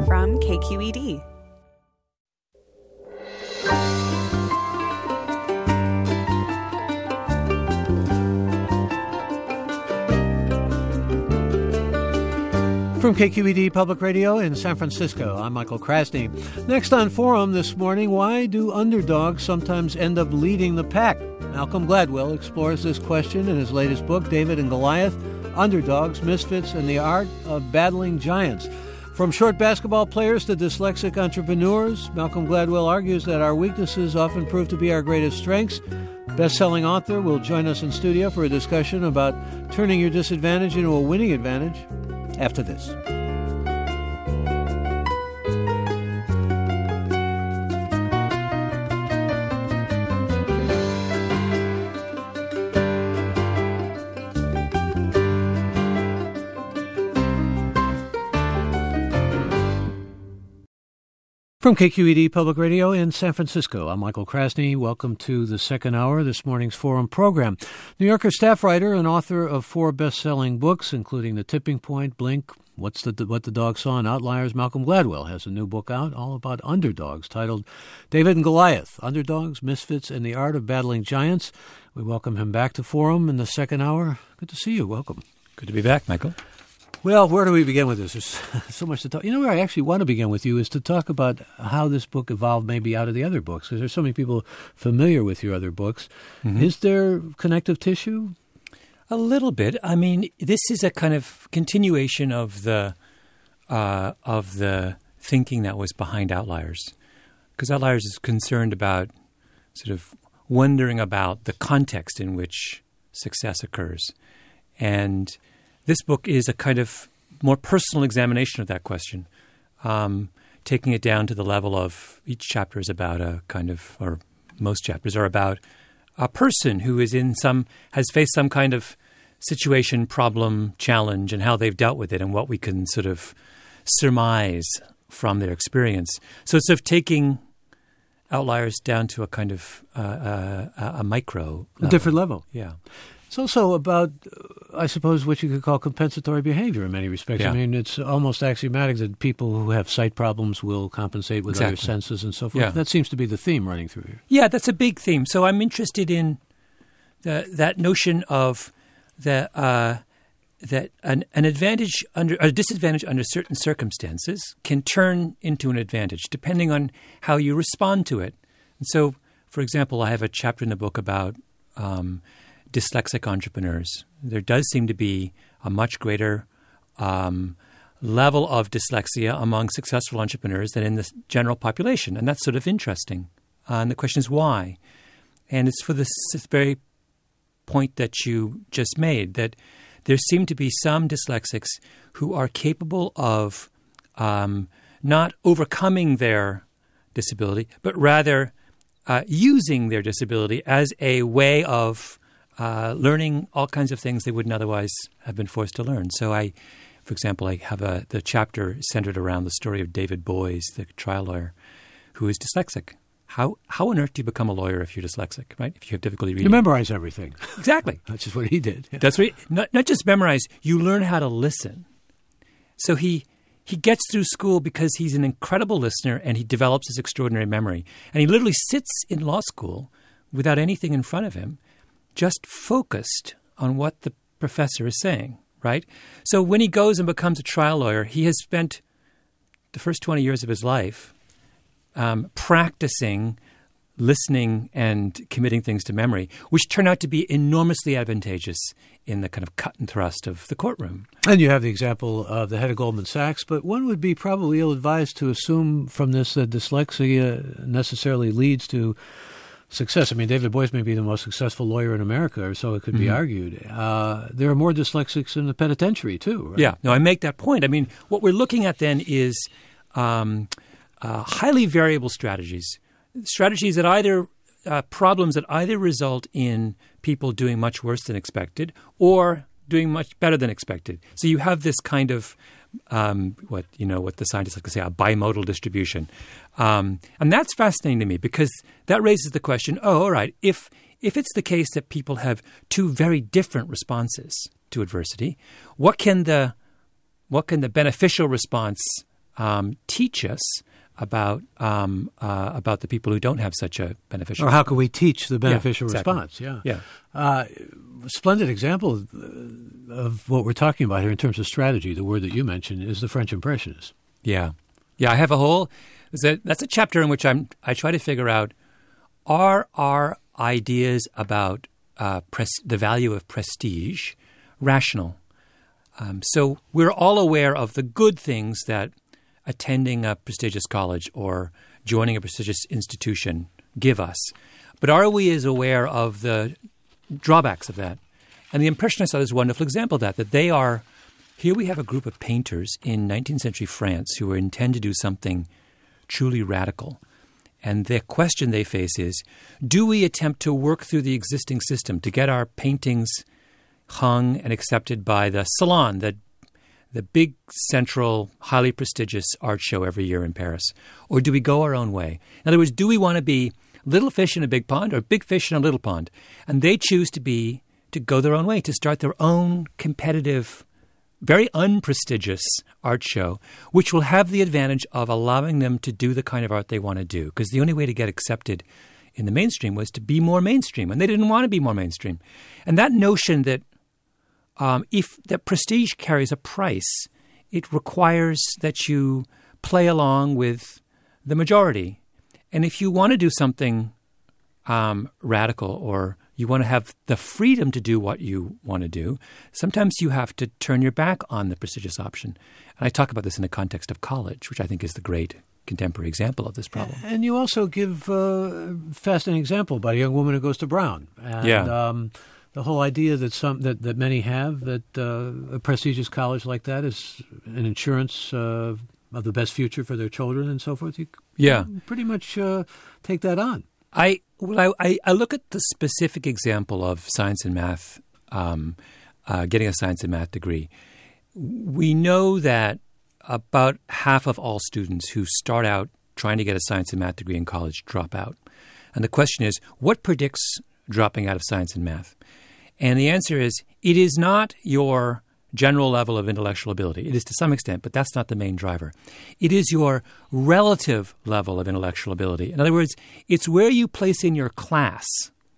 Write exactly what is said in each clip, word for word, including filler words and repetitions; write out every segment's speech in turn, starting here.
from K Q E D. From K Q E D Public Radio in San Francisco, I'm Michael Krasny. Next on Forum this morning, why do underdogs sometimes end up leading the pack? Malcolm Gladwell explores this question in his latest book, David and Goliath, Underdogs, Misfits, and the Art of Battling Giants. From short basketball players to dyslexic entrepreneurs, Malcolm Gladwell argues that our weaknesses often prove to be our greatest strengths. Best-selling author will join us in studio for a discussion about turning your disadvantage into a winning advantage after this. From K Q E D Public Radio in San Francisco, I'm Michael Krasny. Welcome to the second hour of this morning's Forum program. New Yorker staff writer and author of four best-selling books, including The Tipping Point, Blink, What's the What the Dog Saw, and Outliers, Malcolm Gladwell has a new book out all about underdogs titled David and Goliath, Underdogs, Misfits, and the Art of Battling Giants. We welcome him back to Forum in the second hour. Good to see you. Welcome. Good to be back, Michael. Well, where do we begin with this? There's so much to talk. You know, where I actually want to begin with you is to talk about how this book evolved maybe out of the other books, because there's so many people familiar with your other books. Mm-hmm. Is there connective tissue? A little bit. I mean, this is a kind of continuation of the uh, of the thinking that was behind Outliers, because Outliers is concerned about sort of wondering about the context in which success occurs, and this book is a kind of more personal examination of that question, um, taking it down to the level of each chapter is about a kind of, or most chapters are about a person who is in some, has faced some kind of situation, problem, challenge, and how they've dealt with it and what we can sort of surmise from their experience. So it's sort of taking Outliers down to a kind of uh, uh, a micro level. A different level. Yeah. It's also about, I suppose, what you could call compensatory behavior in many respects. Yeah. I mean, it's almost axiomatic that people who have sight problems will compensate with exactly. other senses and so forth. Yeah. That seems to be the theme running through here. Yeah, that's a big theme. So I'm interested in the, that notion of the, uh, that an, an advantage under a disadvantage under certain circumstances can turn into an advantage depending on how you respond to it. And so, for example, I have a chapter in the book about um, dyslexic entrepreneurs. There does seem to be a much greater um, level of dyslexia among successful entrepreneurs than in the general population, and that's sort of interesting. Uh, and the question is why? And it's for this very point that you just made, that there seem to be some dyslexics who are capable of um, not overcoming their disability, but rather uh, using their disability as a way of Uh, learning all kinds of things they wouldn't otherwise have been forced to learn. So I, for example, I have a, the chapter centered around the story of David Boies, the trial lawyer, who is dyslexic. How how on earth do you become a lawyer if you're dyslexic, right? If you have difficulty reading. You memorize everything. Exactly. That's just what he did. Yeah. That's what he, not, not just memorize, you learn how to listen. So he he gets through school because he's an incredible listener and he develops this extraordinary memory. And he literally sits in law school without anything in front of him, just focused on what the professor is saying, right? So when he goes and becomes a trial lawyer, he has spent the first twenty years of his life um, practicing listening and committing things to memory, which turn out to be enormously advantageous in the kind of cut and thrust of the courtroom. And you have the example of the head of Goldman Sachs, but one would be probably ill-advised to assume from this that dyslexia necessarily leads to success. I mean, David Boies may be the most successful lawyer in America, or so it could mm-hmm. be argued. Uh, there are more dyslexics in the penitentiary, too, right? Yeah. No, I make that point. I mean, what we're looking at then is um, uh, highly variable strategies, strategies that either uh, problems that either result in people doing much worse than expected or doing much better than expected. So you have this kind of Um, what you know, what the scientists like to say, a bimodal distribution, um, and that's fascinating to me because that raises the question: oh, all right, if if it's the case that people have two very different responses to adversity, what can the what can the beneficial response um, teach us about um, uh, about the people who don't have such a beneficial Or how can we teach the beneficial yeah, exactly. response? Yeah. Yeah. Uh, splendid example of, of what we're talking about here in terms of strategy. The word that you mentioned is the French Impressionists. Yeah. Yeah, I have a whole – that's a chapter in which I'm I try to figure out, are our ideas about uh, pres- the value of prestige rational? Um, so we're all aware of the good things that attending a prestigious college or joining a prestigious institution give us. But are we as aware of the drawbacks of that? And the Impressionists are this wonderful example of that, that they are – here we have a group of painters in nineteenth century France who intend to do something truly radical. And the question they face is, do we attempt to work through the existing system to get our paintings hung and accepted by the Salon, the the big central, highly prestigious art show every year in Paris? Or do we go our own way? In other words, do we want to be little fish in a big pond or big fish in a little pond? And they choose to be, to go their own way, to start their own competitive, very unprestigious art show, which will have the advantage of allowing them to do the kind of art they want to do. Because the only way to get accepted in the mainstream was to be more mainstream, and they didn't want to be more mainstream. And that notion that Um, if that prestige carries a price, it requires that you play along with the majority. And if you want to do something um, radical, or you want to have the freedom to do what you want to do, sometimes you have to turn your back on the prestigious option. And I talk about this in the context of college, which I think is the great contemporary example of this problem. And you also give uh, a fascinating example about a young woman who goes to Brown. And, yeah. Um, The whole idea that some that, that many have, that uh, a prestigious college like that is an insurance uh, of the best future for their children and so forth. You yeah. pretty much uh, take that on. I well, I, I look at the specific example of science and math, um, uh, getting a science and math degree. We know that about half of all students who start out trying to get a science and math degree in college drop out. And the question is, what predicts dropping out of science and math? And the answer is, it is not your general level of intellectual ability. It is to some extent, but that's not the main driver. It is your relative level of intellectual ability. In other words, it's where you place in your class.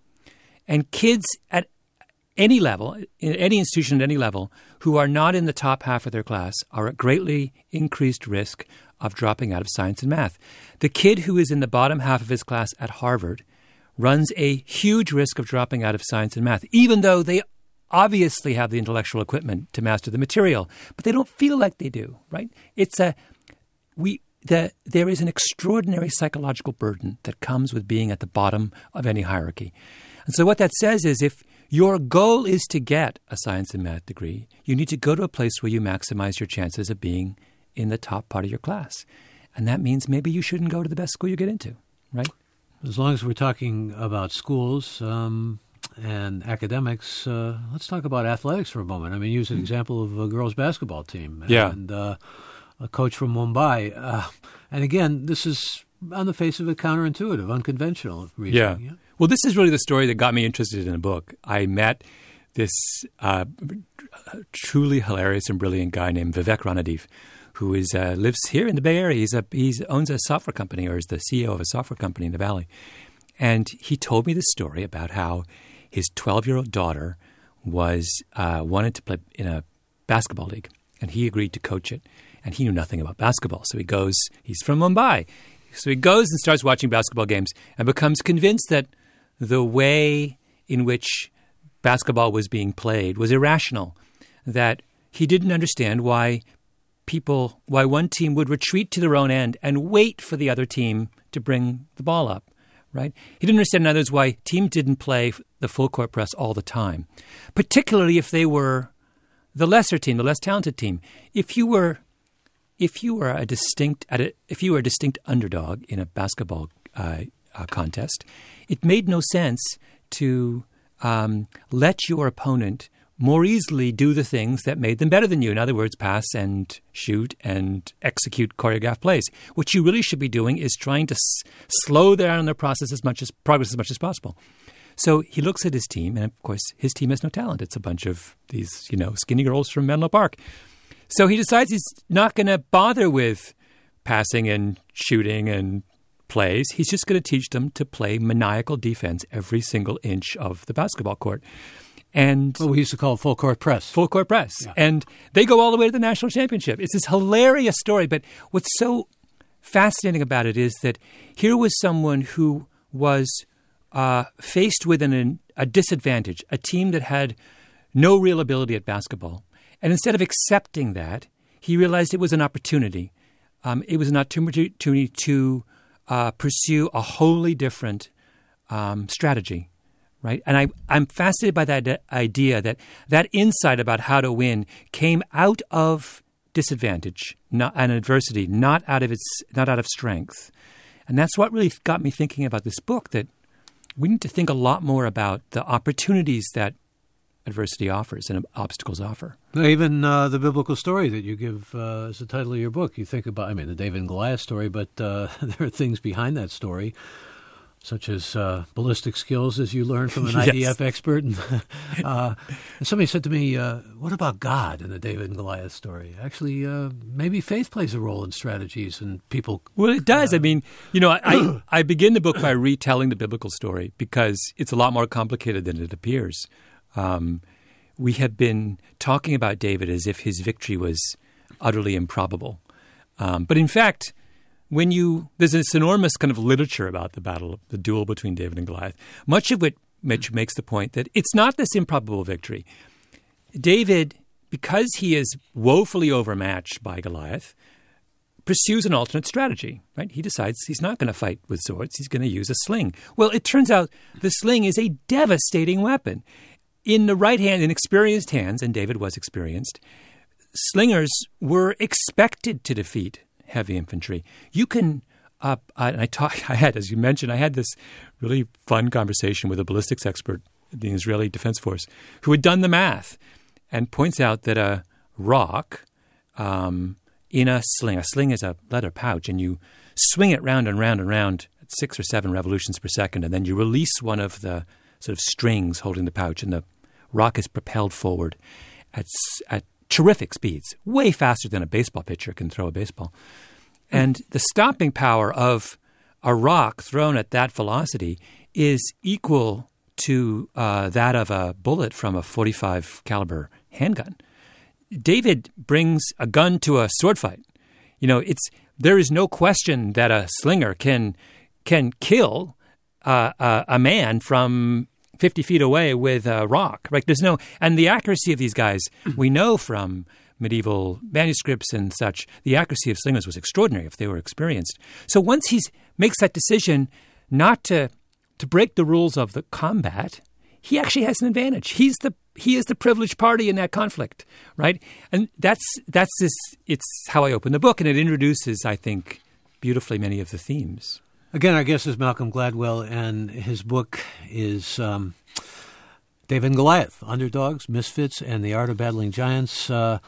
And kids at any level, in any institution at any level, who are not in the top half of their class are at greatly increased risk of dropping out of science and math. The kid who is in the bottom half of his class at Harvard runs a huge risk of dropping out of science and math, even though they obviously have the intellectual equipment to master the material, but they don't feel like they do, right? It's a we the there is an extraordinary psychological burden that comes with being at the bottom of any hierarchy. And so what that says is, if your goal is to get a science and math degree, you need to go to a place where you maximize your chances of being in the top part of your class. And that means maybe you shouldn't go to the best school you get into, right? As long as we're talking about schools um, and academics, uh, let's talk about athletics for a moment. I mean, use an example of a girls' basketball team. Yeah. And uh, a coach from Mumbai. Uh, and again, this is, on the face of it, counterintuitive, unconventional reasoning. Yeah. yeah. Well, this is really the story that got me interested in a book. I met this uh, truly hilarious and brilliant guy named Vivek Ranadive, who is uh, lives here in the Bay Area. He's a he owns a software company, or is the C E O of a software company in the Valley. And he told me this story about how his twelve-year-old daughter was uh, wanted to play in a basketball league, and he agreed to coach it. And he knew nothing about basketball, so he goes. He's from Mumbai, so he goes and starts watching basketball games and becomes convinced that the way in which basketball was being played was irrational. That he didn't understand why people, why one team would retreat to their own end and wait for the other team to bring the ball up, right? He didn't understand, in others, why teams didn't play the full court press all the time, particularly if they were the lesser team, the less talented team. If you were, if you were a distinct, at a, if you were a distinct underdog in a basketball uh, uh, contest, it made no sense to um, let your opponent more easily do the things that made them better than you. In other words, pass and shoot and execute choreographed plays. What you really should be doing is trying to s- slow down their process as much as progress as much as possible. So he looks at his team, and of course, his team has no talent. It's a bunch of these, you know, skinny girls from Menlo Park. So he decides he's not going to bother with passing and shooting and plays. He's just going to teach them to play maniacal defense every single inch of the basketball court. And well, we used to call it full court press. Full court press. Yeah. And they go all the way to the national championship. It's this hilarious story. But what's so fascinating about it is that here was someone who was uh, faced with an, a disadvantage, a team that had no real ability at basketball. And instead of accepting that, he realized it was an opportunity. Um, it was an opportunity to uh, pursue a wholly different um, strategy. Right. And I, I'm fascinated by that idea that that insight about how to win came out of disadvantage not, and adversity, not out of its, not out of strength. And that's what really got me thinking about this book, that we need to think a lot more about the opportunities that adversity offers and obstacles offer. Even uh, the biblical story that you give uh, as the title of your book, you think about, I mean, the David and Goliath story, but uh, there are things behind that story, such as uh, ballistic skills, as you learned from an yes. I D F expert. And, uh, and somebody said to me, uh, what about God in the David and Goliath story? Actually, uh, maybe faith plays a role in strategies and people. Well, it does. Uh, I mean, you know, I, I begin the book by retelling the biblical story because it's a lot more complicated than it appears. Um, we have been talking about David as if his victory was utterly improbable. Um, but in fact, When you there's this enormous kind of literature about the battle, the duel between David and Goliath, much of it which makes the point that it's not this improbable victory. David, because he is woefully overmatched by Goliath, pursues an alternate strategy. Right? He decides he's not going to fight with swords; he's going to use a sling. Well, it turns out the sling is a devastating weapon. In the right hand, in experienced hands, and David was experienced, slingers were expected to defeat heavy infantry. You can, uh, I, I, talk, I had, as you mentioned, I had this really fun conversation with a ballistics expert in the Israeli Defense Force who had done the math and points out that a rock um, in a sling, a sling is a leather pouch, and you swing it round and round and round at six or seven revolutions per second, and then you release one of the sort of strings holding the pouch, and the rock is propelled forward at, at terrific speeds, way faster than a baseball pitcher can throw a baseball. And the stopping power of a rock thrown at that velocity is equal to uh, that of a bullet from a forty-five caliber handgun. David brings a gun to a sword fight. You know, it's there is no question that a slinger can can kill uh, a, a man from fifty feet away with a rock, right? There's no, and the accuracy of these guys, we know from medieval manuscripts and such, the accuracy of slingers was extraordinary if they were experienced. So once he makes that decision not to to break the rules of the combat, he actually has an advantage. He's the he is the privileged party in that conflict, right? And that's that's this. It's how I open the book, and it introduces, I think, beautifully many of the themes. Again, our guest is Malcolm Gladwell, and his book is um, David and Goliath, Underdogs, Misfits, and the Art of Battling Giants. Uh,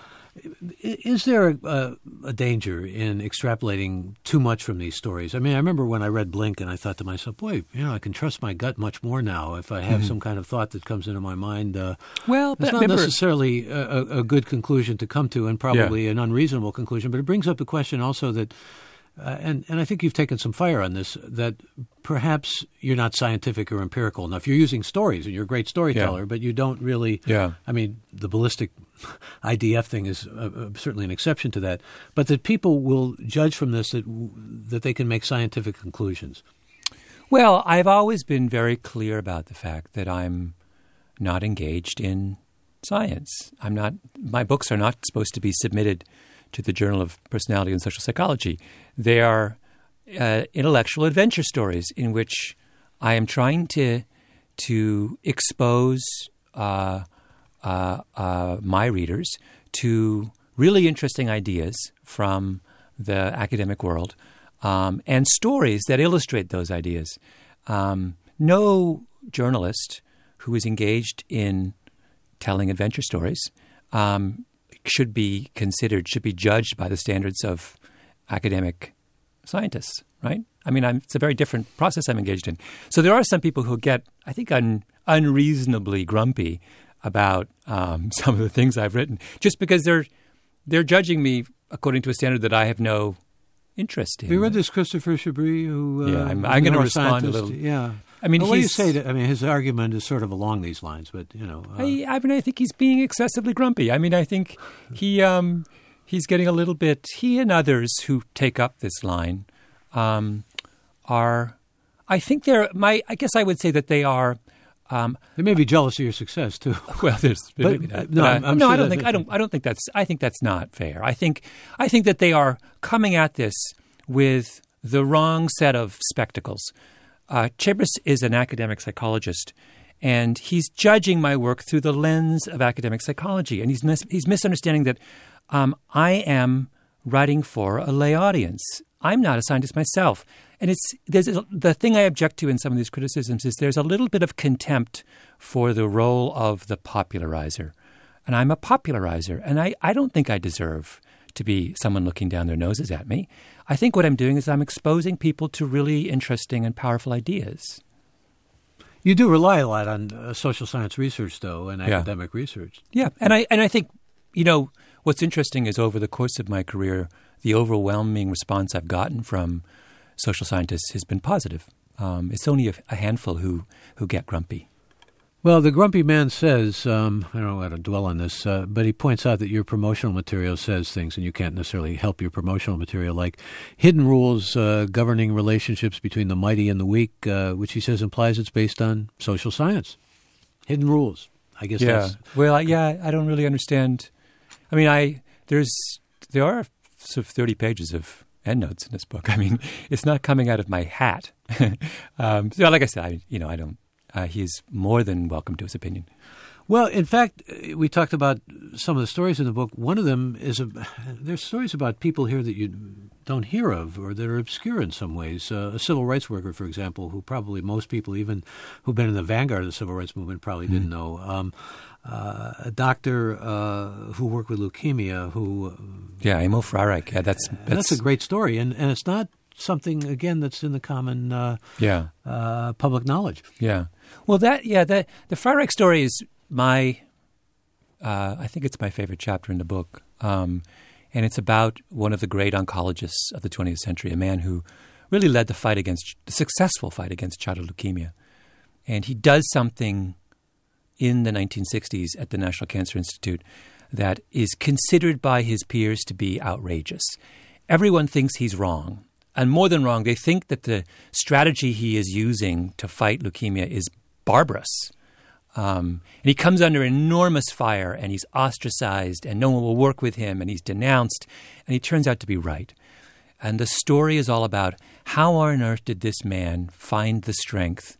is there a, a danger in extrapolating too much from these stories? I mean, I remember when I read Blink, and I thought to myself, boy, you know, I can trust my gut much more now if I have mm-hmm. some kind of thought that comes into my mind. Uh, well, it's not remember, necessarily a, a good conclusion to come to, and probably yeah. an unreasonable conclusion, but it brings up the question also that Uh, and, and I think you've taken some fire on this, that perhaps you're not scientific or empirical enough. You're using stories, and you're a great storyteller, yeah. but you don't really yeah. – I mean, the ballistic I D F thing is uh, uh, certainly an exception to that. But that people will judge from this that that they can make scientific conclusions. Well, I've always been very clear about the fact that I'm not engaged in science. I'm not – my books are not supposed to be submitted – to the Journal of Personality and Social Psychology. They are uh, intellectual adventure stories in which I am trying to to expose uh, uh, uh, my readers to really interesting ideas from the academic world um, and stories that illustrate those ideas. Um, no journalist who is engaged in telling adventure stories um, should be considered, should be judged by the standards of academic scientists, right? I mean, I'm, it's a very different process I'm engaged in. So there are some people who get, I think, un, unreasonably grumpy about um, some of the things I've written, just because they're they're judging me according to a standard that I have no interesting. Have you read this Christopher Chabris? Who, uh, yeah, I'm, I'm going to respond a little. Yeah. I mean, well, what do you he's, say? To, I mean, his argument is sort of along these lines, but, you know. Uh, I, I mean, I think he's being excessively grumpy. I mean, I think he um, he's getting a little bit, he and others who take up this line um, are, I think they're, my, I guess I would say that they are, Um, they may be jealous of your success too. Well, there's but, maybe that. no, But I, I'm, I'm no, sure I don't that, think I don't. I don't think that's. I think that's not fair. I think. I think that they are coming at this with the wrong set of spectacles. Uh, Chabris is an academic psychologist, and he's judging my work through the lens of academic psychology, and he's mis- he's misunderstanding that um, I am writing for a lay audience. I'm not a scientist myself. And it's there's a, the thing I object to in some of these criticisms is there's a little bit of contempt for the role of the popularizer. And I'm a popularizer, and I, I don't think I deserve to be someone looking down their noses at me. I think what I'm doing is I'm exposing people to really interesting and powerful ideas. You do rely a lot on uh, social science research, though, and Yeah. academic research. Yeah, and I and I think, you know, what's interesting is over the course of my career, the overwhelming response I've gotten from social scientists has been positive. Um, it's only a, a handful who, who get grumpy. Well, the grumpy man says, um, I don't know how to dwell on this, uh, but he points out that your promotional material says things, and you can't necessarily help your promotional material, like hidden rules uh, governing relationships between the mighty and the weak, uh, which he says implies it's based on social science. Hidden rules. I guess Yeah. that's... Well, I, yeah, I don't really understand. I mean, I there's there are sort of thirty pages of endnotes in this book. I mean, it's not coming out of my hat. um, so, like I said, I, you know, I don't. Uh, he's more than welcome to his opinion. Well, in fact, we talked about some of the stories in the book. One of them is, a, there's stories about people here that you don't hear of or that are obscure in some ways. Uh, a civil rights worker, for example, who probably most people, even who've been in the vanguard of the civil rights movement, probably mm-hmm. didn't know. Um, uh, a doctor uh, who worked with leukemia who... Yeah, Emil Freireich. Yeah, that's, that's... That's a great story, and, and it's not something, again, that's in the common uh, yeah. uh, public knowledge. Yeah. Well, that, yeah, the, the Freireich story is my, uh, I think it's my favorite chapter in the book. Um, and it's about one of the great oncologists of the twentieth century, a man who really led the fight against, the successful fight against childhood leukemia. And he does something in the nineteen sixties at the National Cancer Institute that is considered by his peers to be outrageous. Everyone thinks he's wrong. And more than wrong, they think that the strategy he is using to fight leukemia is barbarous. Um, and he comes under enormous fire, and he's ostracized, and no one will work with him, and he's denounced, and he turns out to be right. And the story is all about how on earth did this man find the strength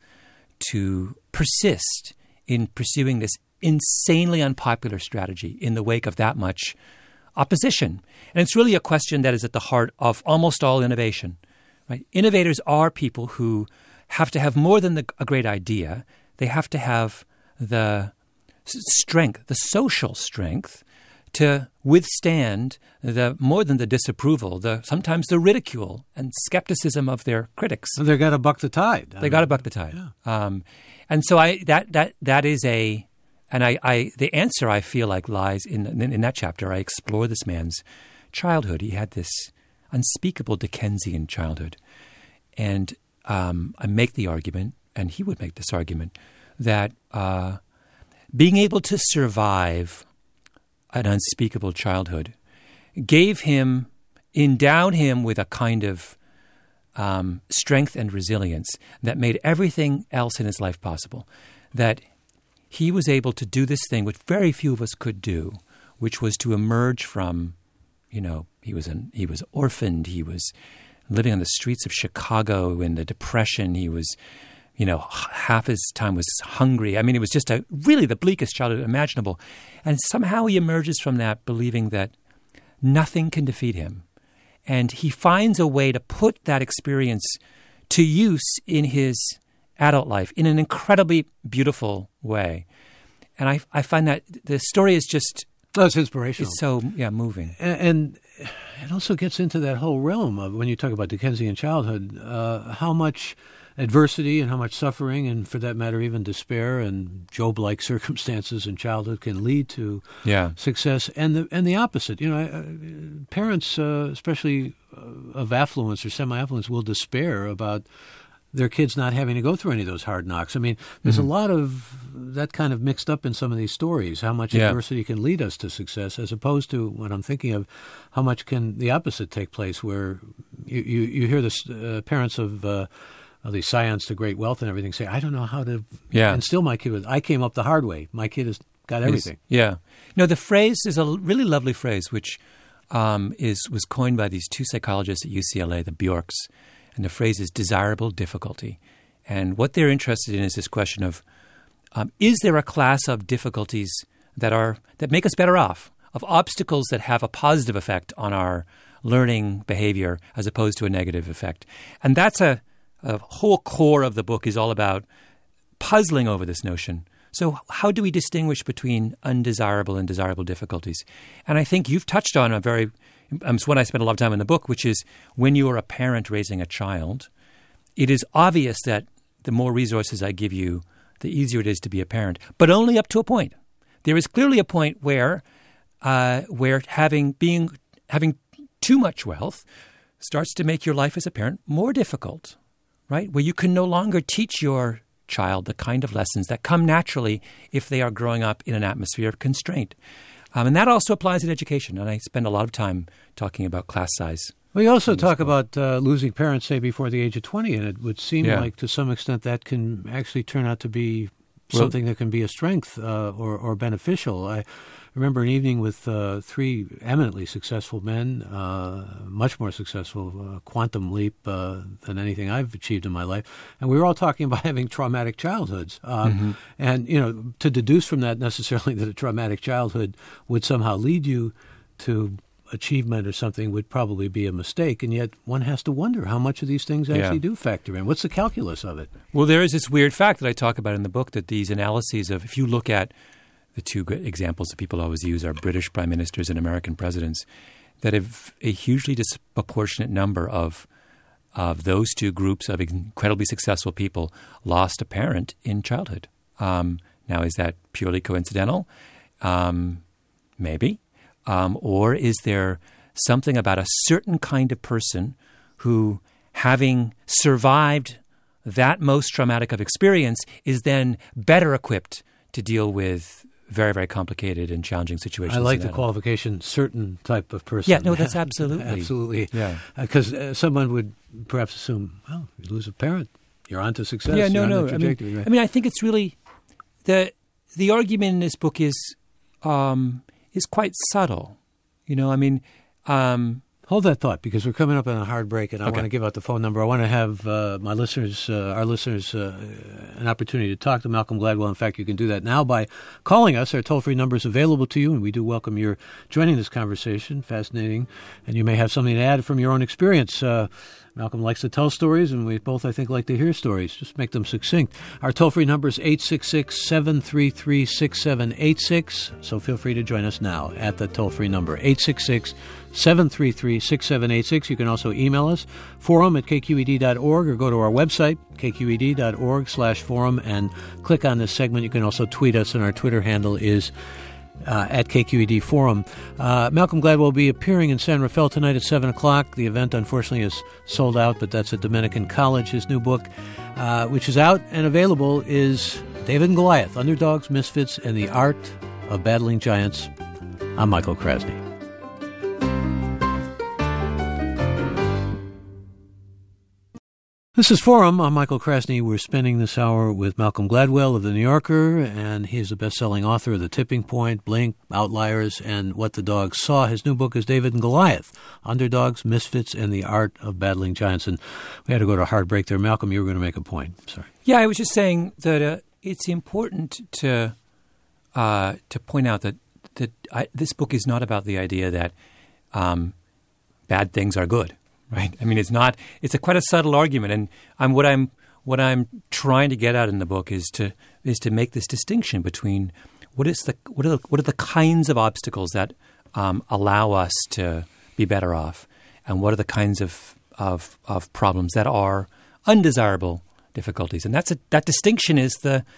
to persist in pursuing this insanely unpopular strategy in the wake of that much opposition. And it's really a question that is at the heart of almost all innovation. Right? Innovators are people who have to have more than the, a great idea. They have to have the strength, the social strength, to withstand the more than the disapproval, the sometimes the ridicule and skepticism of their critics. So they got to buck the tide. They got to buck the tide. Yeah. Um, and so I that that that is a and I, I the answer I feel like lies in, in in that chapter. I explore this man's childhood. He had this unspeakable Dickensian childhood, and um, I make the argument, and he would make this argument, that uh, being able to survive an unspeakable childhood gave him, endowed him with a kind of um, strength and resilience that made everything else in his life possible. That he was able to do this thing which very few of us could do, which was to emerge from, you know, he was an, he was orphaned, he was living on the streets of Chicago in the Depression, he was, you know, half his time was hungry. I mean, it was just a really the bleakest childhood imaginable. And somehow he emerges from that believing that nothing can defeat him. And he finds a way to put that experience to use in his adult life in an incredibly beautiful way. And I, I find that the story is just... Oh, it's inspirational. It's so, yeah, moving. And, and it also gets into that whole realm of, when you talk about Dickensian childhood, uh, how much adversity and how much suffering, and for that matter, even despair and Job-like circumstances in childhood can lead to yeah. success, and the and the opposite. You know, uh, parents, uh, especially uh, of affluence or semi-affluence will despair about their kids not having to go through any of those hard knocks. I mean, there's mm-hmm. a lot of that kind of mixed up in some of these stories, how much yeah. adversity can lead us to success, as opposed to what I'm thinking of, how much can the opposite take place, where you, you, you hear the uh, parents of uh, of these scions to great wealth and everything say, I don't know how to yeah. instill my kid with, I came up the hard way. My kid has got everything. It's, yeah. No, the phrase is a really lovely phrase, which um, is was coined by these two psychologists at U C L A, the Bjorks. And the phrase is desirable difficulty. And what they're interested in is this question of, um, is there a class of difficulties that are that make us better off, of obstacles that have a positive effect on our learning behavior as opposed to a negative effect? And that's a, a whole core of the book is all about puzzling over this notion. So how do we distinguish between undesirable and desirable difficulties? And I think you've touched on a very Um, it's one I spent a lot of time in the book, which is when you are a parent raising a child, it is obvious that the more resources I give you, the easier it is to be a parent, but only up to a point. There is clearly a point where uh, where having being having too much wealth starts to make your life as a parent more difficult, right? Where you can no longer teach your child the kind of lessons that come naturally if they are growing up in an atmosphere of constraint. Um, and that also applies in education. And I spend a lot of time talking about class size. We also talk about uh, losing parents, say, before the age of twenty, and it would seem yeah. like to some extent that can actually turn out to be something well, that can be a strength uh, or, or beneficial. I remember an evening with uh, three eminently successful men, uh, much more successful, uh, quantum leap uh, than anything I've achieved in my life. And we were all talking about having traumatic childhoods. Um, mm-hmm. And, you know, to deduce from that necessarily that a traumatic childhood would somehow lead you to achievement or something would probably be a mistake. And yet one has to wonder how much of these things actually yeah. do factor in. What's the calculus of it? Well, there is this weird fact that I talk about in the book, that these analyses of, if you look at the two good examples that people always use are British prime ministers and American presidents, that have a hugely disproportionate number of of those two groups of incredibly successful people lost a parent in childhood. Um, now, is that purely coincidental? Um, maybe. Um, or is there something about a certain kind of person who, having survived that most traumatic of experience, is then better equipped to deal with very, very complicated and challenging situations? I like the qualification, certain type of person. Yeah, no, that's absolutely. absolutely. Yeah. Because uh, uh, someone would perhaps assume, well, you lose a parent, you're on to success. Yeah, no, you're no. On the I, mean, right? I mean, I think it's really, the the argument in this book is um, is quite subtle. You know, I mean... Um, Hold that thought, because we're coming up on a hard break, and I okay. want to give out the phone number. I want to have uh, my listeners, uh, our listeners, uh, an opportunity to talk to Malcolm Gladwell. In fact, you can do that now by calling us. Our toll-free number is available to you, and we do welcome your joining this conversation. Fascinating, and you may have something to add from your own experience. Uh, Malcolm likes to tell stories, and we both, I think, like to hear stories. Just make them succinct. Our toll-free number is eight six six, seven three three, six seven eight six, so feel free to join us now at the toll-free number, eight six six, seven three three, six seven eight six. You can also email us, forum at k q e d dot org, or go to our website, k q e d dot org slash forum, and click on this segment. You can also tweet us, and our Twitter handle is Uh, at K Q E D Forum. Uh, Malcolm Gladwell will be appearing in San Rafael tonight at seven o'clock. The event, unfortunately, is sold out, but that's at Dominican College. His new book, uh, which is out and available, is David and Goliath, Underdogs, Misfits, and the Art of Battling Giants. I'm Michael Krasny. This is Forum. I'm Michael Krasny. We're spending this hour with Malcolm Gladwell of The New Yorker, and he's the best-selling author of The Tipping Point, Blink, Outliers, and What the Dogs Saw. His new book is David and Goliath, Underdogs, Misfits, and the Art of Battling Giants. And we had to go to a hard break there. Malcolm, you were going to make a point. Sorry. Yeah, I was just saying that uh, it's important to uh, to point out that, that I, this book is not about the idea that um, bad things are good. Right. I mean, it's not. It's a quite a subtle argument, and I'm what I'm what I'm trying to get at in the book is to is to make this distinction between what is the what are the, what are the kinds of obstacles that um, allow us to be better off, and what are the kinds of of of problems that are undesirable difficulties, and that's a, that distinction is the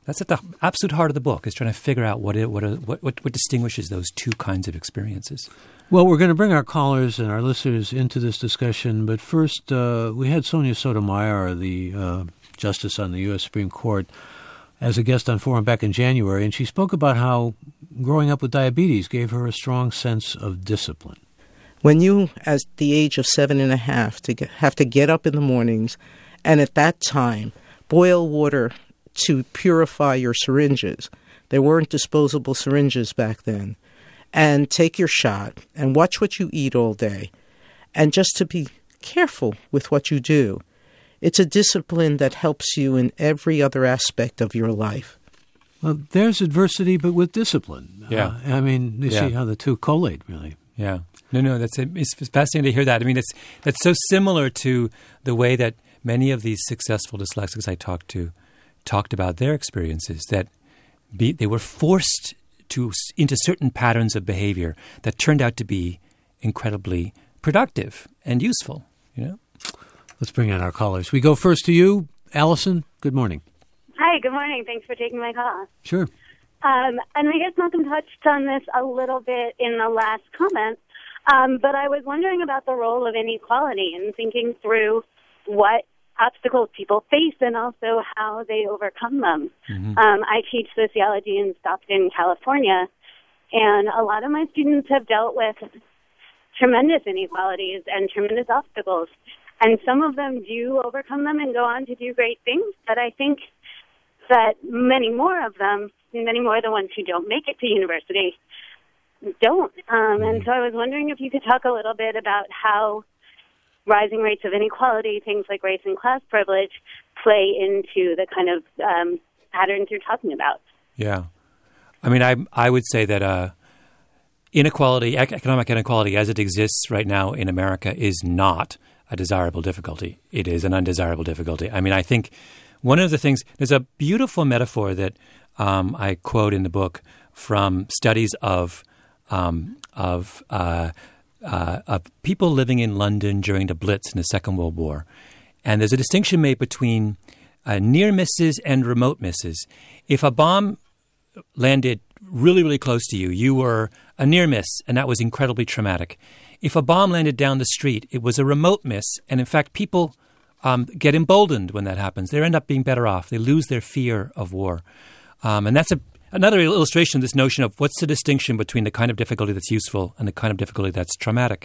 That's at the absolute heart of the book, is trying to figure out what it, what, what what what distinguishes those two kinds of experiences. Well, we're going to bring our callers and our listeners into this discussion, but first, uh, we had Sonia Sotomayor, the uh, justice on the U S Supreme Court, as a guest on Forum back in January, and she spoke about how growing up with diabetes gave her a strong sense of discipline. When you, at the age of seven and a half, to get, have to get up in the mornings, and at that time, boil water to purify your syringes. There weren't disposable syringes back then. And take your shot and watch what you eat all day. And just to be careful with what you do. It's a discipline that helps you in every other aspect of your life. Well, there's adversity, but with discipline. Yeah. Uh, I mean, you yeah. see how the two collate, really. Yeah. No, no, that's it's fascinating to hear that. I mean, it's that's so similar to the way that many of these successful dyslexics I talked to talked about their experiences, that be, they were forced to into certain patterns of behavior that turned out to be incredibly productive and useful, you know? Let's bring in our callers. We go first to you, Allison. Good morning. Hi, good morning. Thanks for taking my call. Sure. Um, and I guess Malcolm touched on this a little bit in the last comment, um, but I was wondering about the role of inequality and thinking through what obstacles people face and also how they overcome them. Mm-hmm. Um, I teach sociology in Stockton, California, and a lot of my students have dealt with tremendous inequalities and tremendous obstacles, and some of them do overcome them and go on to do great things, but I think that many more of them, many more of the ones who don't make it to university, don't. Um, and so I was wondering if you could talk a little bit about how rising rates of inequality, things like race and class privilege, play into the kind of um, patterns you're talking about. Yeah. I mean, I I would say that uh, inequality, economic inequality as it exists right now in America is not a desirable difficulty. It is an undesirable difficulty. I mean, I think one of the things, there's a beautiful metaphor that um, I quote in the book from studies of um, of uh, Uh, of people living in London during the Blitz in the Second World War. And there's a distinction made between uh, near misses and remote misses. If a bomb landed really, really close to you, you were a near miss, and that was incredibly traumatic. If a bomb landed down the street, it was a remote miss. And in fact, people um, get emboldened when that happens. They end up being better off. They lose their fear of war. Um, and that's a Another illustration of this notion of what's the distinction between the kind of difficulty that's useful and the kind of difficulty that's traumatic.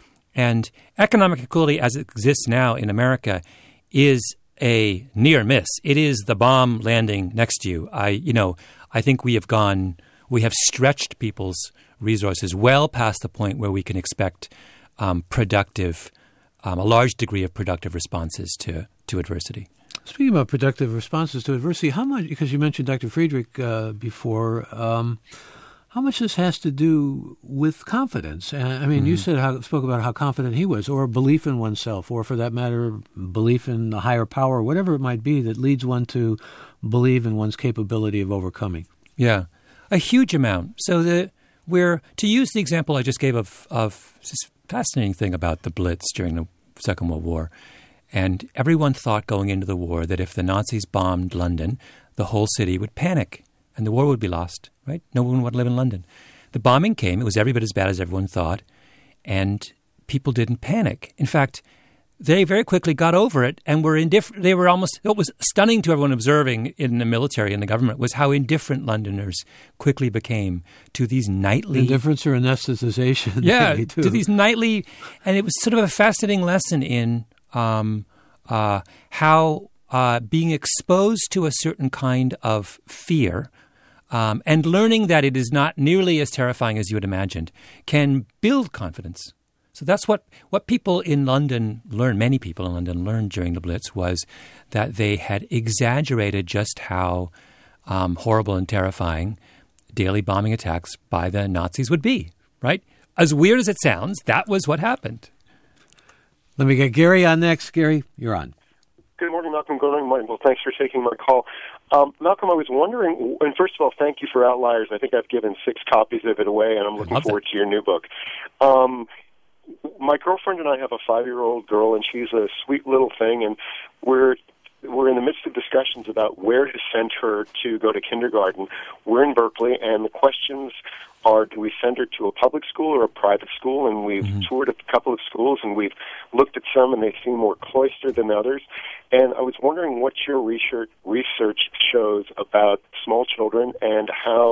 And economic equality as it exists now in America is a near miss. It is the bomb landing next to you. I, you know, I think we have gone, we have stretched people's resources well past the point where we can expect um, productive, um, a large degree of productive responses to, to adversity. Speaking about productive responses to adversity, how much, because you mentioned Doctor Friedrich uh, before, um, how much this has to do with confidence? Uh, I mean, mm-hmm. you said how, spoke about how confident he was, or belief in oneself, or for that matter, belief in a higher power, whatever it might be that leads one to believe in one's capability of overcoming. Yeah, a huge amount. So the we're to use the example I just gave of of this fascinating thing about the Blitz during the Second World War. And everyone thought going into the war that if the Nazis bombed London, the whole city would panic and the war would be lost, right? No one would live in London. The bombing came. It was every bit as bad as everyone thought. And people didn't panic. In fact, they very quickly got over it and were indifferent. They were almost, what was stunning to everyone observing in the military and the government was how indifferent Londoners quickly became to these nightly... Indifference or anesthetization. Yeah, to these nightly... And it was sort of a fascinating lesson in... Um, uh, how uh, being exposed to a certain kind of fear um, and learning that it is not nearly as terrifying as you had imagined can build confidence. So that's what, what people in London learned, many people in London learned during the Blitz was that they had exaggerated just how um, horrible and terrifying daily bombing attacks by the Nazis would be, right? As weird as it sounds, that was what happened. Let me get Gary on next. Gary, you're on. Good morning, Malcolm. Good morning, Michael. Thanks for taking my call. Um, Malcolm, I was wondering, and first of all, thank you for Outliers. I think I've given six copies of it away, and I'm looking forward that. to your new book. Um, my girlfriend and I have a five-year-old girl, and she's a sweet little thing, and we're we're in the midst of discussions about where to send her to go to kindergarten. We're in Berkeley, and the questions are, do we send her to a public school or a private school? And we've mm-hmm. toured a couple of schools, and we've looked at some, and they seem more cloistered than others. And I was wondering what your research research shows about small children and how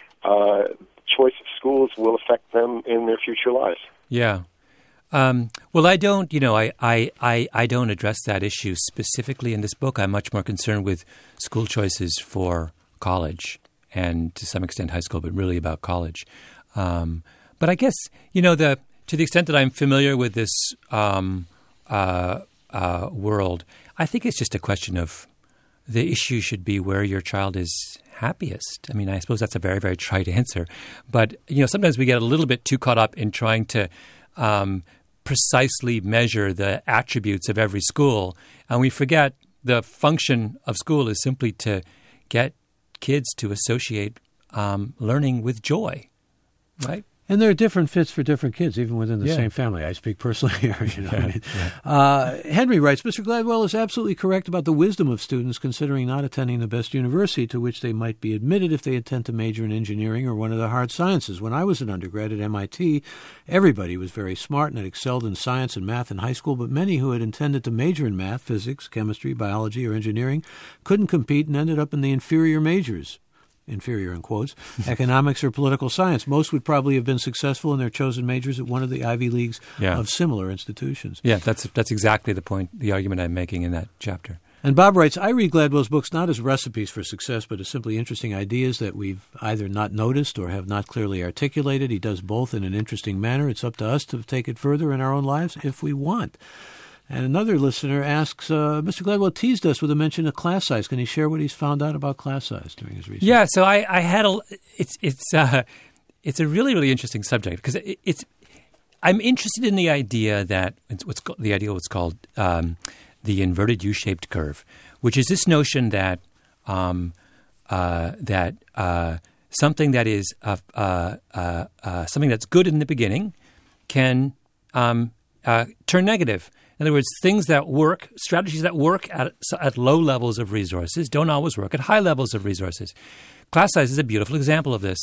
uh, choice of schools will affect them in their future lives. Yeah. Um, well, I don't, you know, I, I, I, I don't address that issue specifically in this book. I'm much more concerned with school choices for college and to some extent high school, but really about college. Um, but I guess, you know, the to the extent that I'm familiar with this um, uh, uh, world, I think it's just a question of the issue should be where your child is happiest. I mean, I suppose that's a very, very trite answer. But, you know, sometimes we get a little bit too caught up in trying to um, precisely measure the attributes of every school, and we forget the function of school is simply to get kids to associate um, learning with joy, right? And there are different fits for different kids, even within the yeah. same family. I speak personally here. You know, yeah, I mean, yeah. uh, Henry writes, Mister Gladwell is absolutely correct about the wisdom of students considering not attending the best university to which they might be admitted if they intend to major in engineering or one of the hard sciences. When I was an undergrad at M I T, everybody was very smart and had excelled in science and math in high school, but many who had intended to major in math, physics, chemistry, biology, or engineering couldn't compete and ended up in the inferior majors. Inferior in quotes, economics or political science. Most would probably have been successful in their chosen majors at one of the Ivy Leagues yeah. of similar institutions. Yeah, that's that's exactly the point, the argument I'm making in that chapter. And Bob writes, I read Gladwell's books not as recipes for success, but as simply interesting ideas that we've either not noticed or have not clearly articulated. He does both in an interesting manner. It's up to us to take it further in our own lives if we want. And another listener asks, uh, Mister Gladwell teased us with a mention of class size. Can he share what he's found out about class size during his research? Yeah, so I, I had a it's it's uh, it's a really really interesting subject because it, it's I'm interested in the idea that it's what's called, the idea what's called um, the inverted U-shaped curve, which is this notion that um, uh, that uh, something that is uh, uh, uh, uh, something that's good in the beginning can um, uh, turn negative. In other words, things that work, strategies that work at, at low levels of resources don't always work at high levels of resources. Class size is a beautiful example of this.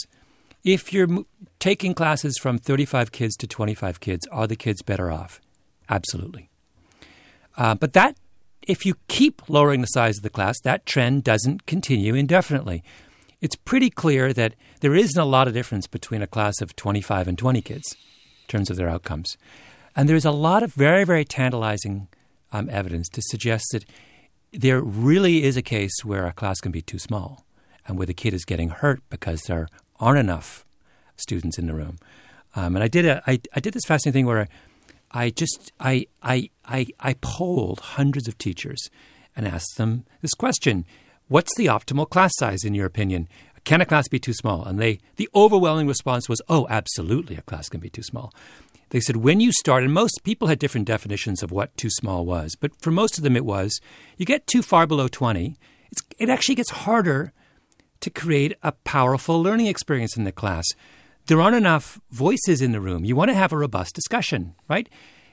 If you're m- taking classes from thirty-five kids to twenty-five kids, are the kids better off? Absolutely. Uh, but that, if you keep lowering the size of the class, that trend doesn't continue indefinitely. It's pretty clear that there isn't a lot of difference between a class of twenty-five and twenty kids in terms of their outcomes. And there's a lot of very, very tantalizing um, evidence to suggest that there really is a case where a class can be too small and where the kid is getting hurt because there aren't enough students in the room. Um, and I did a I, I did this fascinating thing where I, I just I, I I I polled hundreds of teachers and asked them this question: what's the optimal class size in your opinion? Can a class be too small? And they the overwhelming response was, oh, absolutely, a class can be too small. They said when you start, and most people had different definitions of what too small was, but for most of them it was, you get too far below twenty, it's, it actually gets harder to create a powerful learning experience in the class. There aren't enough voices in the room. You want to have a robust discussion, right?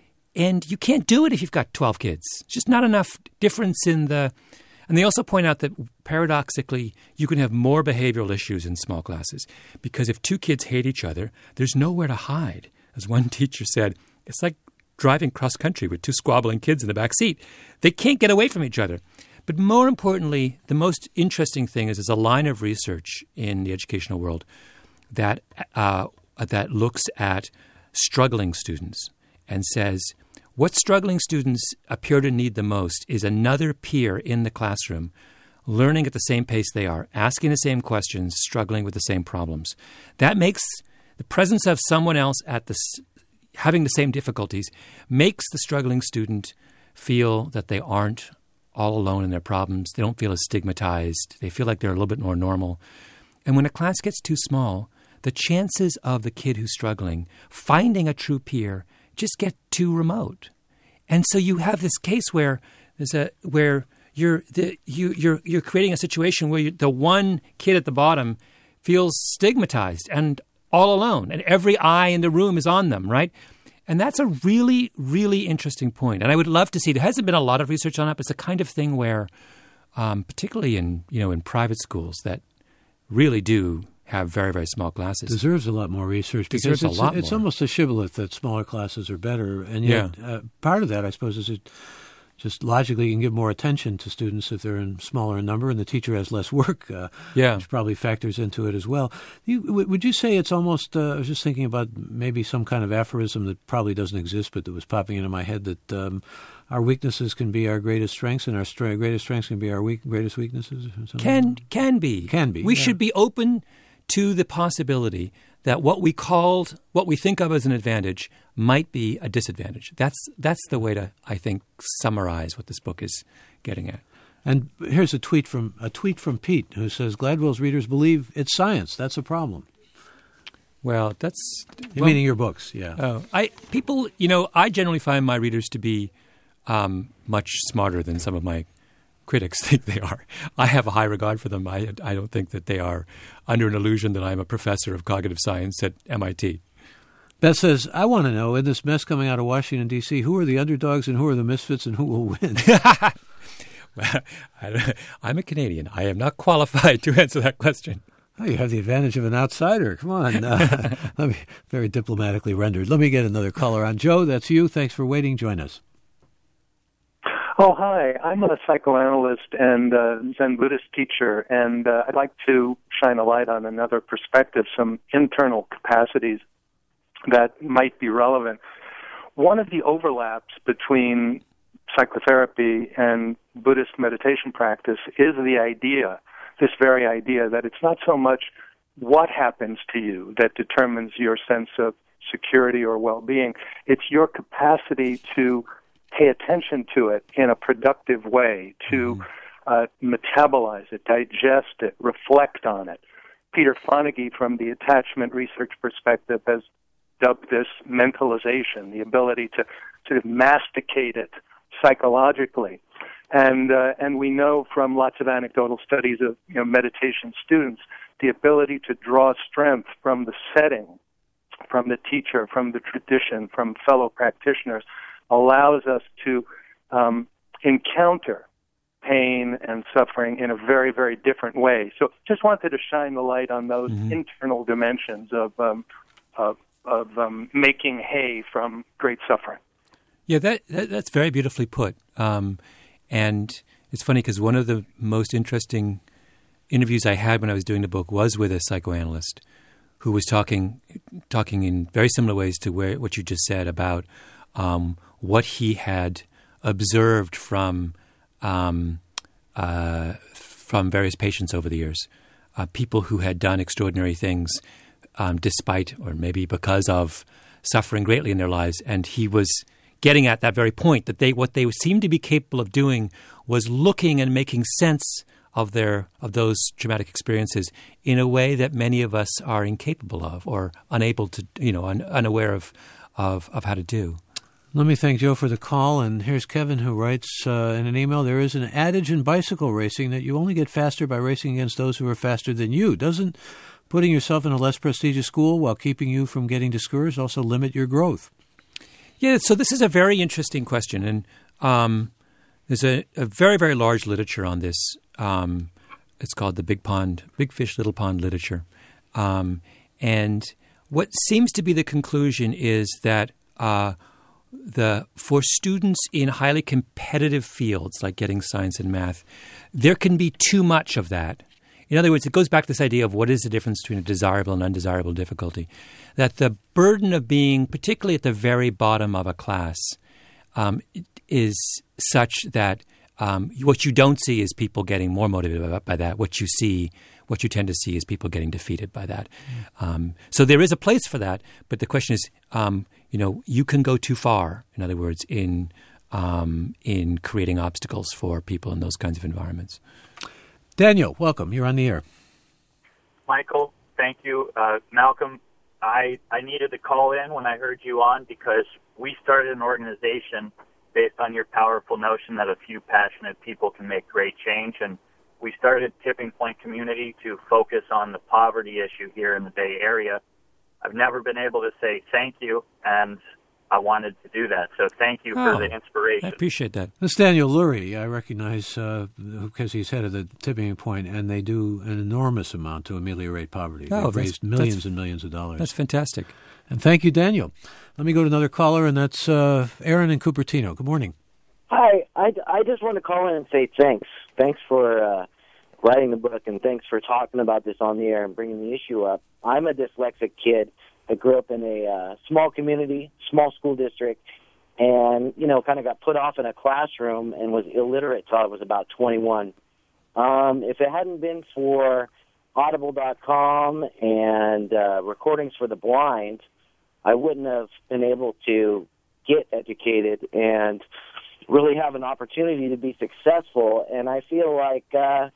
And you can't do it if you've got twelve kids. It's just not enough difference in the... And they also point out that paradoxically, you can have more behavioral issues in small classes because if two kids hate each other, there's nowhere to hide. As one teacher said, it's like driving cross-country with two squabbling kids in the back seat. They can't get away from each other. But more importantly, the most interesting thing is there's a line of research in the educational world that uh, that looks at struggling students and says what struggling students appear to need the most is another peer in the classroom learning at the same pace they are, asking the same questions, struggling with the same problems. That makes the presence of someone else at the having the same difficulties makes the struggling student feel that they aren't all alone in their problems. They don't feel as stigmatized. They feel like they're a little bit more normal. And when a class gets too small, the chances of the kid who's struggling finding a true peer just get too remote. And so you have this case where there's a where you're the, you you're you're creating a situation where you, the one kid at the bottom feels stigmatized and all alone, and every eye in the room is on them, right? And that's a really, really interesting point. And I would love to see, there hasn't been a lot of research on it, but it's the kind of thing where, um, particularly in, you know, in private schools that really do have very, very small classes. Deserves a lot more research. Deserves because a lot It's more. almost a shibboleth that smaller classes are better. And yet, Yeah. uh, part of that, I suppose, is it just logically you can give more attention to students if they're in smaller in number, and the teacher has less work, uh, Yeah. which probably factors into it as well. You, w- would you say it's almost, uh, I was just thinking about maybe some kind of aphorism that probably doesn't exist, but that was popping into my head, that um, our weaknesses can be our greatest strengths, and our stre- greatest strengths can be our weak- greatest weaknesses? Or something? Can can be. Can be, We yeah. should be open to the possibility that what we called, what we think of as an advantage might be a disadvantage. That's that's the way to, I think, summarize what this book is getting at. And here's a tweet from a tweet from Pete, who says, Gladwell's readers believe it's science. That's a problem. Well, that's Well, meaning your books, yeah. Oh, I people, you know, I generally find my readers to be um, much smarter than some of my critics think they are. I have a high regard for them. I I don't think that they are under an illusion that I'm a professor of cognitive science at M I T. Beth says, I want to know, in this mess coming out of Washington, D C, who are the underdogs and who are the misfits and who will win? Well, I, I'm a Canadian. I am not qualified to answer that question. Oh, you have the advantage of an outsider. Come on. Uh, let me, very diplomatically rendered. Let me get another caller on. Joe, that's you. Thanks for waiting. Join us. Oh, hi. I'm a psychoanalyst and uh, Zen Buddhist teacher, and uh, I'd like to shine a light on another perspective, some internal capacities that might be relevant. One of the overlaps between psychotherapy and Buddhist meditation practice is the idea, this very idea, that it's not so much what happens to you that determines your sense of security or well-being. It's your capacity to pay attention to it in a productive way, to uh, metabolize it, digest it, reflect on it. Peter Fonagy, from the attachment research perspective, has dubbed this mentalization, the ability to sort of masticate it psychologically. And uh, and we know from lots of anecdotal studies of you know, meditation students, the ability to draw strength from the setting, from the teacher, from the tradition, from fellow practitioners, allows us to um, encounter pain and suffering in a very, very different way. So just wanted to shine the light on those mm-hmm. internal dimensions of um, of, of um, making hay from great suffering. Yeah, that, that that's very beautifully put. Um, and it's funny because one of the most interesting interviews I had when I was doing the book was with a psychoanalyst who was talking talking in very similar ways to where what you just said about um, what he had observed from um, uh, from various patients over the years, uh, people who had done extraordinary things um, despite or maybe because of suffering greatly in their lives, and he was getting at that very point that they what they seemed to be capable of doing was looking and making sense of their of those traumatic experiences in a way that many of us are incapable of or unable to, you know, un, unaware of, of of how to do. Let me thank Joe for the call, and here's Kevin who writes uh, in an email, there is an adage in bicycle racing that you only get faster by racing against those who are faster than you. Doesn't putting yourself in a less prestigious school while keeping you from getting discouraged also limit your growth? Yeah, so this is a very interesting question, and um, there's a, a very, very large literature on this. Um, it's called the Big Pond, Big Fish, Little Pond literature. Um, and what seems to be the conclusion is that uh, the for students in highly competitive fields like getting science and math, there can be too much of that. In other words, it goes back to this idea of what is the difference between a desirable and undesirable difficulty. That the burden of being, particularly at the very bottom of a class, um, is such that um, what you don't see is people getting more motivated by that. What you see, what you tend to see is people getting defeated by that. Mm. Um, so there is a place for that, but the question is, um, you know, you can go too far, in other words, in um, in creating obstacles for people in those kinds of environments. Daniel, welcome. You're on the air. Michael, thank you. Uh, Malcolm, I, I needed to call in when I heard you on because we started an organization based on your powerful notion that a few passionate people can make great change. And we started Tipping Point Community to focus on the poverty issue here in the Bay Area. I've never been able to say thank you, and I wanted to do that. So thank you Oh, for the inspiration. I appreciate that. This is Daniel Lurie, I recognize, uh, because he's head of the Tipping Point, and they do an enormous amount to ameliorate poverty. Oh, They've that's- raised millions that's- and millions of dollars. That's fantastic. And thank you, Daniel. Let me go to another caller, and that's uh, Aaron in Cupertino. Good morning. Hi, I, I just want to call in and say thanks. Thanks for uh, writing the book, and thanks for talking about this on the air and bringing the issue up. I'm a dyslexic kid that grew up in a uh, small community, small school district, and, you know, kind of got put off in a classroom and was illiterate till I was about twenty-one. Um, if it hadn't been for Audible dot com and uh, Recordings for the Blind, I wouldn't have been able to get educated and really have an opportunity to be successful. And I feel like, uh,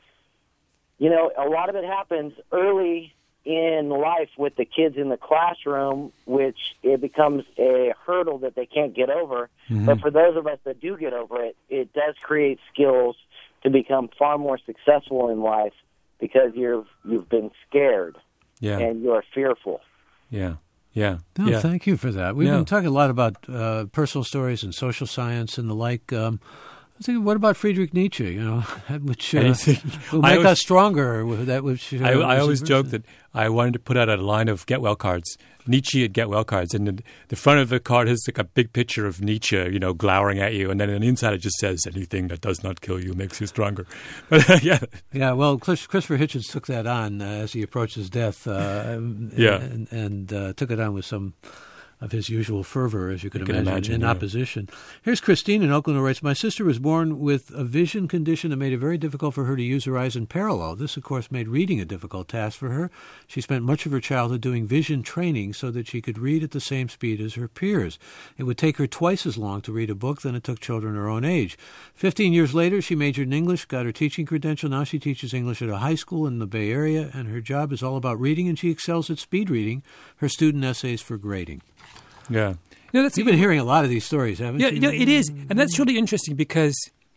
you know, a lot of it happens early in life with the kids in the classroom, which it becomes a hurdle that they can't get over. Mm-hmm. But for those of us that do get over it, it does create skills to become far more successful in life because you've you've been scared Yeah. and you're fearful. Yeah. Yeah. No, yeah. thank you for that. We've No. been talking a lot about uh, personal stories and social science and the like. Um, I was thinking, what about Friedrich Nietzsche? You know, which uh, Anything. will I make always- us stronger. That which uh, I, I was always his joke version. that I wanted to put out a line of get well cards, Nietzsche at get well cards, and the, the front of the card has like a big picture of Nietzsche, you know, glowering at you, and then on the inside it just says anything that does not kill you makes you stronger. But yeah, Yeah, well, Chris, Christopher Hitchens took that on uh, as he approached his death. Uh, Yeah. and, and uh, took it on with some of his usual fervor, as you could You can imagine, imagine, in yeah. opposition. Here's Christine in Oakland, who writes, my sister was born with a vision condition that made it very difficult for her to use her eyes in parallel. This, of course, made reading a difficult task for her. She spent much of her childhood doing vision training so that she could read at the same speed as her peers. It would take her twice as long to read a book than it took children her own age. Fifteen years later, she majored in English, got her teaching credential. Now she teaches English at a high school in the Bay Area, and her job is all about reading, and she excels at speed reading her student essays for grading. yeah. You know, that's You've been hearing a lot of these stories, haven't Yeah, you? you know, it is, and that's really interesting because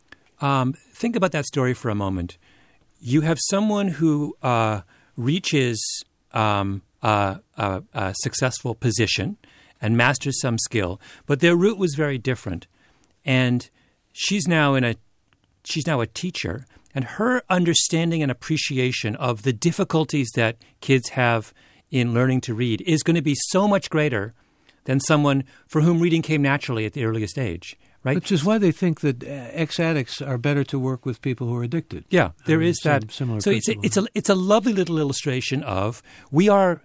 um, think about that story for a moment. You have someone who uh, reaches um, a, a, a successful position and masters some skill, but their route was very different, and she's now in a she's now a teacher, and her understanding and appreciation of the difficulties that kids have in learning to read is going to be so much greater than someone for whom reading came naturally at the earliest age, right? Which is why they think that uh, ex-addicts are better to work with people who are addicted. Yeah, there Um, is some that. similar So it's a, principle. it's a it's a lovely little illustration of we are,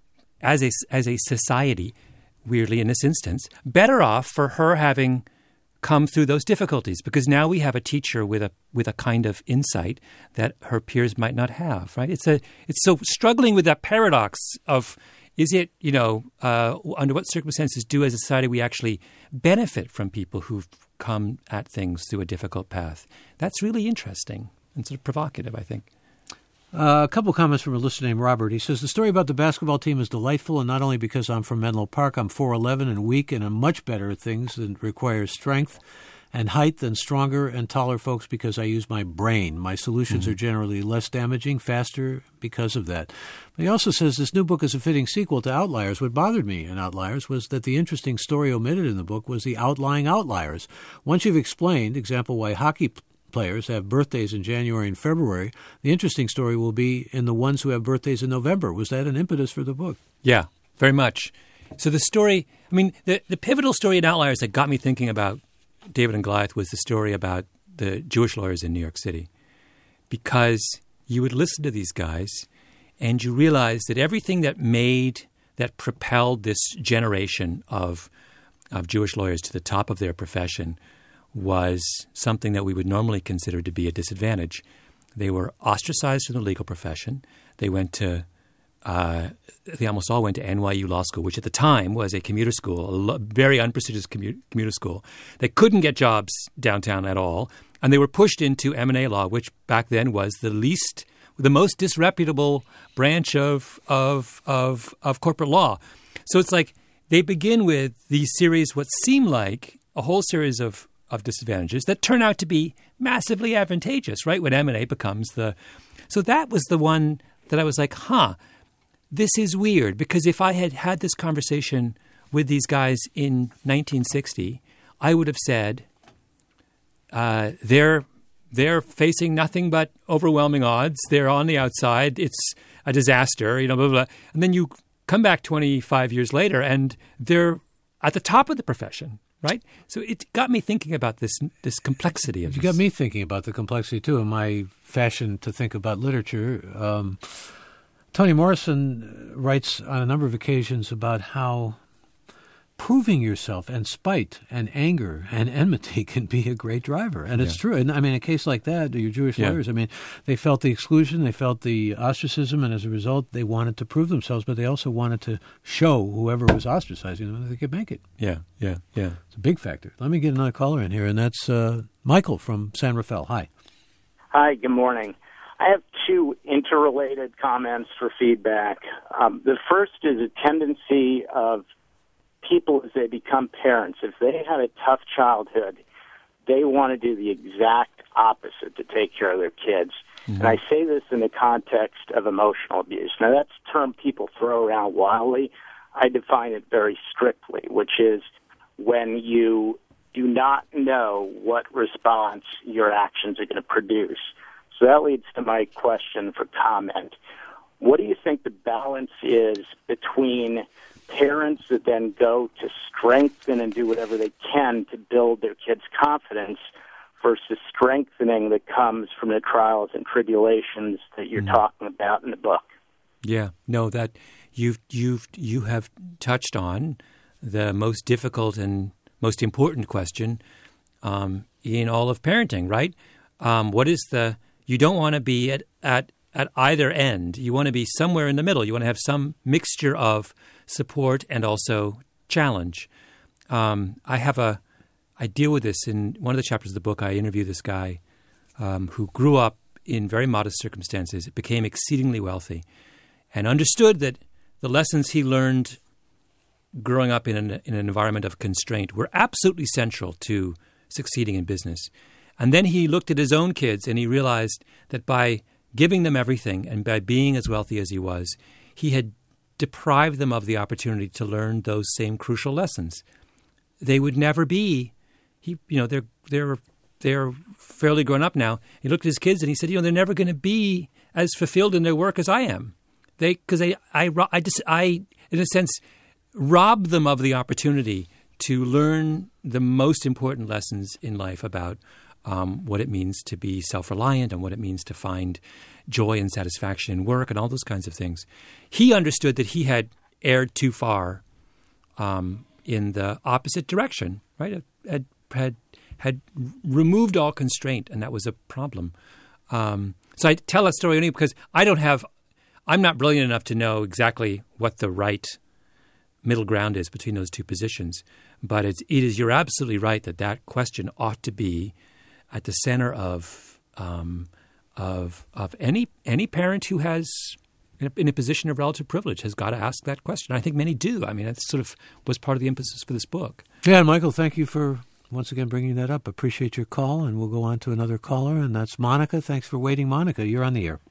as a as a society, weirdly in this instance, better off for her having come through those difficulties because now we have a teacher with a with a kind of insight that her peers might not have. Right? It's a it's so struggling with that paradox of. Is it, you know, uh, under what circumstances do as a society we actually benefit from people who've come at things through a difficult path? That's really interesting and sort of provocative, I think. Uh, a couple comments from a listener named Robert. He says, the story about the basketball team is delightful, and not only because I'm from Menlo Park, I'm four eleven and weak and I'm much better at things that require strength and height than stronger and taller folks because I use my brain. My solutions mm-hmm. are generally less damaging, faster because of that. But he also says this new book is a fitting sequel to Outliers. What bothered me in Outliers was that the interesting story omitted in the book was the outlying outliers. Once you've explained, example, why hockey players have birthdays in January and February, the interesting story will be in the ones who have birthdays in November. Was that an impetus for the book? Yeah, very much. So the story, I mean, the, the pivotal story in Outliers that got me thinking about David and Goliath was the story about the Jewish lawyers in New York City. Because you would listen to these guys and you realize that everything that made, that propelled this generation of of Jewish lawyers to the top of their profession was something that we would normally consider to be a disadvantage. They were ostracized from the legal profession. They went to Uh, they almost all went to N Y U Law School, which at the time was a commuter school, a lo- very unprestigious commu- commuter school. They couldn't get jobs downtown at all, and they were pushed into M and A law, which back then was the least, the most disreputable branch of of of, of corporate law. So it's like they begin with these series, what seem like a whole series of of disadvantages that turn out to be massively advantageous, right? When M and A becomes the, so that was the one that I was like, huh. This is weird because if I had had this conversation with these guys in nineteen sixty, I would have said uh, they're they're facing nothing but overwhelming odds. They're on the outside. It's a disaster, you know, blah, blah, blah. And then you come back twenty-five years later and they're at the top of the profession, right? So it got me thinking about this this complexity of You this. got me thinking about the complexity, too, in my fashion to think about literature. Um, Toni Morrison writes on a number of occasions about how proving yourself and spite and anger and enmity can be a great driver. And it's yeah. true. And I mean, a case like that, your Jewish yeah. lawyers, I mean, they felt the exclusion, they felt the ostracism, and as a result, they wanted to prove themselves, but they also wanted to show whoever was ostracizing them that they could make it. Yeah, yeah, yeah. It's a big factor. Let me get another caller in here, and that's uh, Michael from San Rafael. Hi. Hi, good morning. I have two interrelated comments for feedback. Um, the first is a tendency of people as they become parents. If they had a tough childhood, they want to do the exact opposite to take care of their kids. Mm-hmm. And I say this in the context of emotional abuse. Now, that's a term people throw around wildly. I define it very strictly, which is when you do not know what response your actions are going to produce. So that leads to my question for comment. What do you think the balance is between parents that then go to strengthen and do whatever they can to build their kids' confidence versus strengthening that comes from the trials and tribulations that you're mm-hmm. talking about in the book? Yeah, no, that you've you've you have touched on the most difficult and most important question um, in all of parenting, right? Um, what is the you don't want to be at, at at either end. You want to be somewhere in the middle. You want to have some mixture of support and also challenge. Um, I have a I deal with this in one of the chapters of the book. I interview this guy um, who grew up in very modest circumstances, became exceedingly wealthy, and understood that the lessons he learned growing up in an, in an environment of constraint were absolutely central to succeeding in business. And then he looked at his own kids and he realized that by giving them everything and by being as wealthy as he was, he had deprived them of the opportunity to learn those same crucial lessons. They would never be, he, you know, they're they're they're fairly grown up now. He looked at his kids and he said, you know, they're never going to be as fulfilled in their work as I am. They because I I I just I in a sense robbed them of the opportunity to learn the most important lessons in life about Um, what it means to be self-reliant and what it means to find joy and satisfaction in work and all those kinds of things. He understood that he had erred too far um, in the opposite direction, right? Had, had, had removed all constraint, and that was a problem. Um, so I tell that story only because I don't have – I'm not brilliant enough to know exactly what the right middle ground is between those two positions. But it's, it is you're absolutely right that that question ought to be – at the center of um, of of any any parent who has in a, in a position of relative privilege has got to ask that question. I think many do. I mean, that sort of was part of the emphasis for this book. Yeah, Michael, thank you for once again bringing that up. Appreciate your call, and we'll go on to another caller, and that's Monica. Thanks for waiting, Monica. You're on the air.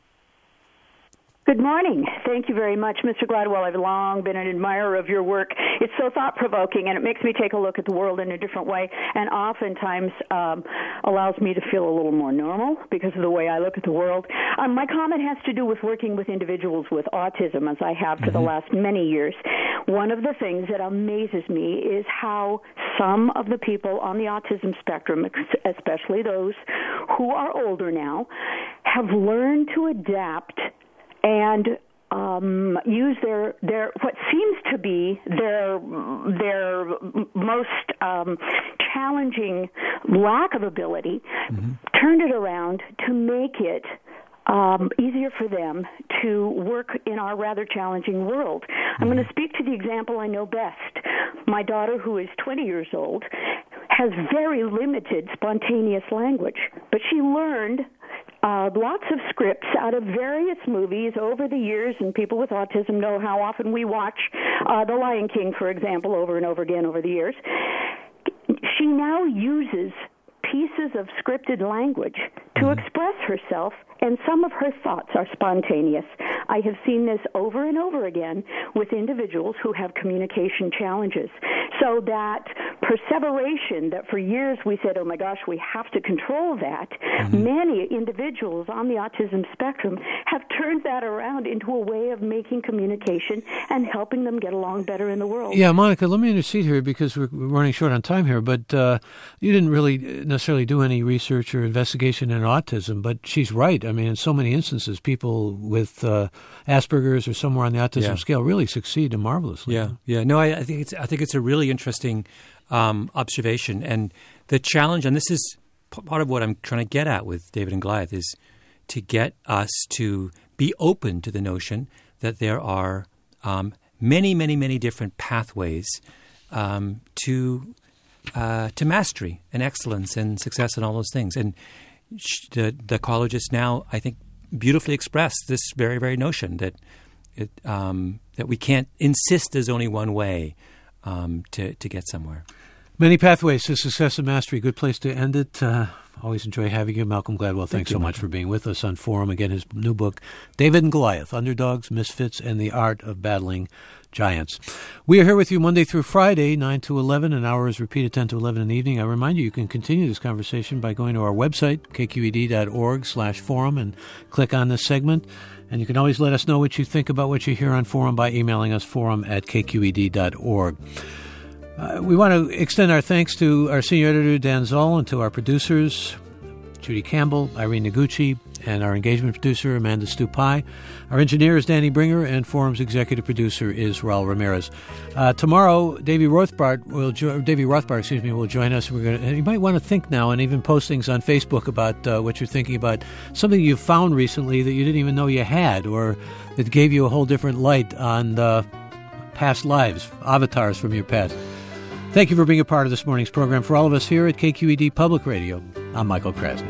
Good morning. Thank you very much, Mister Gladwell. I've long been an admirer of your work. It's so thought-provoking, and it makes me take a look at the world in a different way, and oftentimes um, allows me to feel a little more normal because of the way I look at the world. Um, my comment has to do with working with individuals with autism, as I have for mm-hmm. the last many years. One of the things that amazes me is how some of the people on the autism spectrum, especially those who are older now, have learned to adapt and um, use their their what seems to be their their most um, challenging lack of ability, mm-hmm. turned it around to make it um, easier for them to work in our rather challenging world. Mm-hmm. I'm going to speak to the example I know best. My daughter, who is twenty years old, has very limited spontaneous language, but she learned Uh, lots of scripts out of various movies over the years, and people with autism know how often we watch uh, The Lion King, for example, over and over again over the years. She now uses pieces uses of scripted language to mm-hmm. express herself, and some of her thoughts are spontaneous. I have seen this over and over again with individuals who have communication challenges. So that perseveration that for years we said, oh my gosh, we have to control that, mm-hmm. many individuals on the autism spectrum have turned that around into a way of making communication and helping them get along better in the world. Yeah, Monica, let me intercede here because we're running short on time here, but uh, you didn't really necessarily do any research or investigation in autism, but she's right. I mean, in so many instances, people with uh, Asperger's or somewhere on the autism yeah. scale really succeed marvelously. Yeah, yeah. No, I, I think it's I think it's a really interesting um, observation, and the challenge, and this is p- part of what I'm trying to get at with David and Goliath, is to get us to be open to the notion that there are um, many, many, many different pathways um, to uh, to mastery and excellence and success and all those things. And sh- the the ecologists now, I think, beautifully express this very, very notion that it, um, that we can't insist there's only one way um, to to get somewhere. Many pathways to success and mastery. Good place to end it. Uh, always enjoy having you. Malcolm Gladwell, thanks Thank you, so much Malcolm. for being with us on Forum. Again, his new book, David and Goliath, Underdogs, Misfits, and the Art of Battling Giants. We are here with you Monday through Friday, nine to eleven. An hour is repeated ten to eleven in the evening. I remind you, you can continue this conversation by going to our website, k q e d dot org slash forum, and click on this segment. And you can always let us know what you think about what you hear on Forum by emailing us, forum at k q e d dot org. Uh, we want to extend our thanks to our senior editor, Dan Zoll, and to our producers, Judy Campbell, Irene Noguchi, and our engagement producer, Amanda Stupai. Our engineer is Danny Bringer, and Forum's executive producer is Raul Ramirez. Uh, tomorrow, Davey Rothbart will jo- Davey Rothbart, excuse me, will join us. We're going to. You might want to think now, and even post things on Facebook about uh, what you're thinking about, something you found recently that you didn't even know you had, or that gave you a whole different light on uh, past lives, avatars from your past. Thank you for being a part of this morning's program. For all of us here at K Q E D Public Radio, I'm Michael Krasny.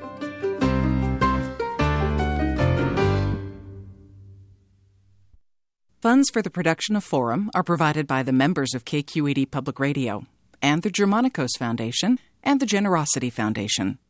Funds for the production of Forum are provided by the members of K Q E D Public Radio and the Germanicos Foundation and the Generosity Foundation.